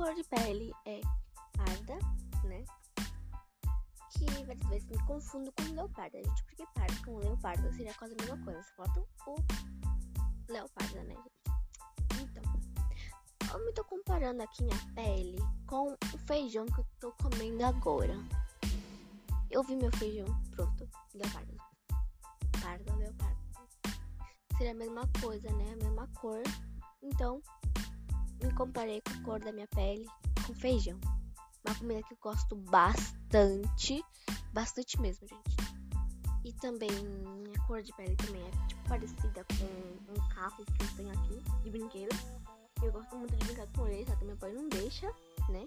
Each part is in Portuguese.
cor de pele é parda, né? Que várias vezes me confundo com leoparda, gente. Porque parda com leopardo seria quase a mesma coisa. Só falta o leopardo, né, gente? Então, eu me tô comparando aqui minha pele com o feijão que eu tô comendo agora. Eu vi meu feijão, pronto, leopardo. Parda, leopardo. Seria a mesma coisa, né? A mesma cor. Então, me comparei com a cor da minha pele com feijão. Uma comida que eu gosto bastante. Bastante mesmo, gente. E também, minha cor de pele também é tipo parecida com um carro que eu tenho aqui, de brinquedo. Eu gosto muito de brincar com ele, só que meu pai não deixa, né?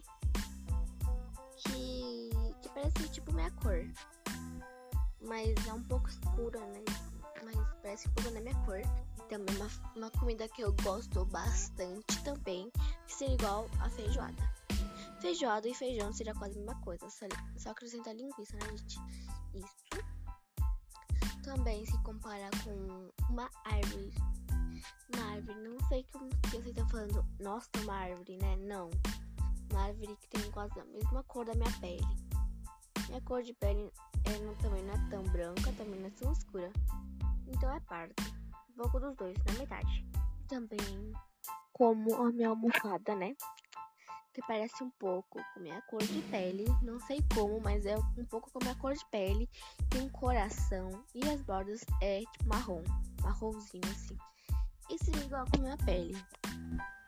Que parece tipo minha cor. Mas é um pouco escura, né? Mas parece um pouco da minha cor. E também uma comida que eu gosto bastante também, que seria igual a feijoada. Feijoada e feijão seria quase a mesma coisa, só acrescentar linguiça, né, gente? Isso. Também se comparar com uma árvore. Uma árvore, não sei que vocês estão falando, nossa, uma árvore, né? Não. Uma árvore que tem quase a mesma cor da minha pele. Minha cor de pele também não é tão branca, também não é tão escura. Então é pardo. Um pouco dos dois, na metade. Também como a minha almofada, né? Que parece um pouco com minha cor de pele. Não sei como, mas é um pouco com minha cor de pele. Tem um coração e as bordas é tipo marrom. Marronzinho assim. E seria igual com a minha pele.